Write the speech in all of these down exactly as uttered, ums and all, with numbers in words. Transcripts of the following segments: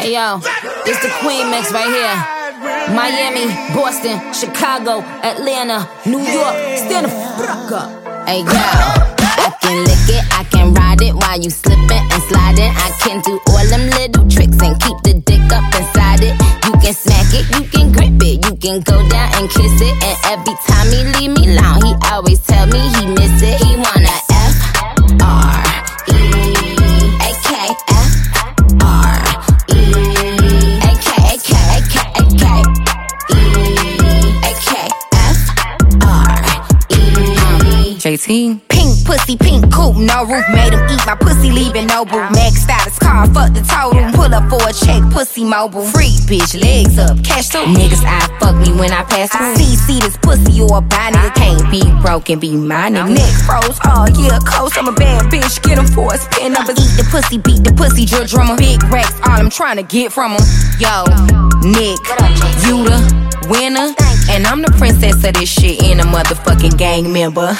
Hey yo, it's the Queen Mix right here. Miami, Boston, Chicago, Atlanta, New York. Stand the fuck up. Hey yo, I can lick it, I can ride it while you slipping and sliding. I can do all them little tricks and keep the dick up inside it. You can smack it, you can grip it, you can go down and kiss it. And every time he leave me alone, he always tell me he miss it. He wanna F R E A K F R E A K A K A K A K E A K F R E J T. Pink pussy, pink coupe, no roof. Made him eat my pussy, leaving no boo. Maxed out his car, fuck the total. Pull up for a check, pussy mobile. Free bitch, legs up, cash too. Niggas I fuck me when I pass through. See, see this pussy, you a buy nigga. Can't be broken, be my nigga. Neck froze, oh yeah, close. I'm a bad bitch, get him for his pin numbers. Eat the pussy, beat the pussy, drill drummer. Big racks, all I'm trying to get from him. Yo, Nick, you the winner, and I'm the princess of this shit and a motherfucking gang member.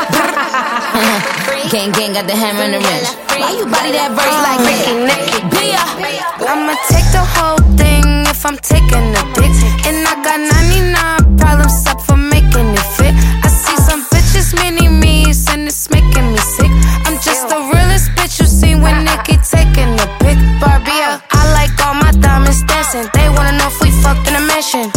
Gang, gang, got the hammer and the wrench. Why you body that verse like that? Bia. I'ma take the whole thing if I'm taking a dick. And I got ninety-nine problems up for making it fit. I see some bitches mini me's and it's making me sick. I'm just the realest bitch you see when Nicki taking a pic. Barbie, I like all my diamonds dancing. They wanna know if we fucked in a mansion.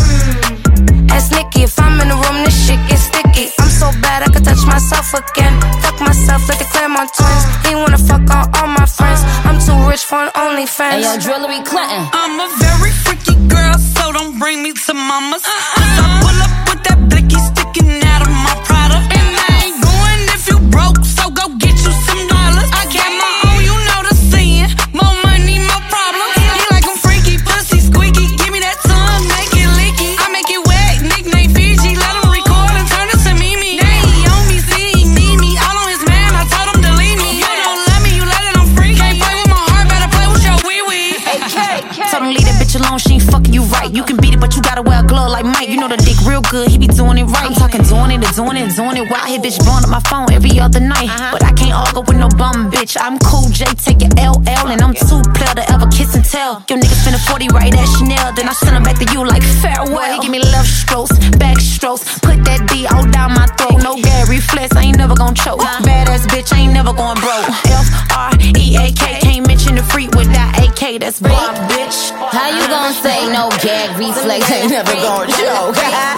Ask Nicki if I'm in the room, this shit gets sticky. I'm so bad I could touch myself again. Fuck myself like the Claremont twins. He wanna fuck on all my friends. I'm too rich for an OnlyFans. Hey yo, Drillery Clinton. I'm a very freaky girl, so don't bring me to mamas. Cause I pull up with that blicky sticking out of my Prada. And I ain't going if you broke, so go get you some dollars. I got my own, you know the saying. More money, more problems. He like I'm freaky, pussy squeaky. Give me that tongue, make it leaky. I make it wet, nickname Fiji. Let him record and turn it to Mimi. Now he on me, see he need me. All on his man, I told him to leave me. You don't love me, you let it, I'm freaky. Can't play with my heart, better play with your wee-wee. Told him leave that bitch alone, she ain't fucking you right. You can beat it, but you gotta wear a glove like Mike. You know the dick real good, he be doing it right. I'm talking doing it, doing it, doing it. Wild hit bitch blowing up my phone every other night. But I can't argue with no bum bitch. I'm cool J, take your L L, and I'm too player to ever kiss and tell. Your nigga spend a forty right at Chanel, then I send him back to you like farewell. He give me love strokes, back strokes, put that D all down my throat. No Gary Flex, I ain't never gon' choke. Badass bitch, I ain't never going broke. F R E A K, can't mention the freak without A K. That's Bob, bitch. How you gon' say no gag reflex? Ain't never gon' joke.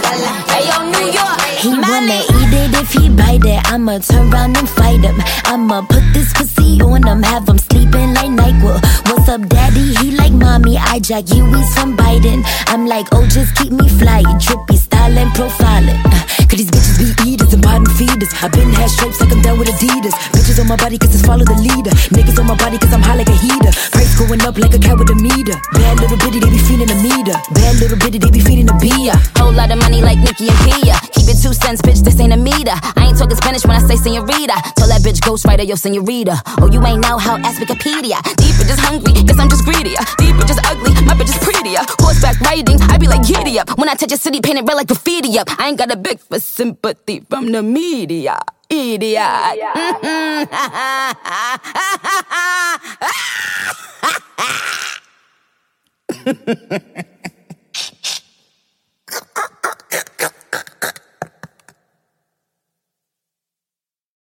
Hey yo, New York. He wanna eat it if he bite it. I'ma turn around and fight him. I'ma put this pussy on him, have him sleeping like NyQuil. What's up, daddy? He like mommy. I jack you with some Biden. I'm like, oh, just keep me fly. Drippy style and profiling. Cause these bitches be eaters and bottom feeders. I been had stripes like I'm down with Adidas. Bitches on my body cause it's follow the leader. Niggas on my body cause I'm high like a heater. Price going up like a cat with a meter. Bad little bitty, they be feeling a meter. Bad little bitty, they be feeling a beer. Whole lot of money like Nicki and Pia. Keep it two cents, bitch, this ain't a meter. I ain't talking Spanish when I say senorita. Tell that bitch ghostwriter, yo, senorita. Oh, you ain't know how, ask Wikipedia. Deep bitch is hungry, guess I'm just greedier. Deep bitch is ugly, my bitch is prettier. Horseback riding, I be like giddy up. When I touch a city, paint it red like graffiti up. I ain't got a big for sympathy from the media. Idiot. Mm-hmm.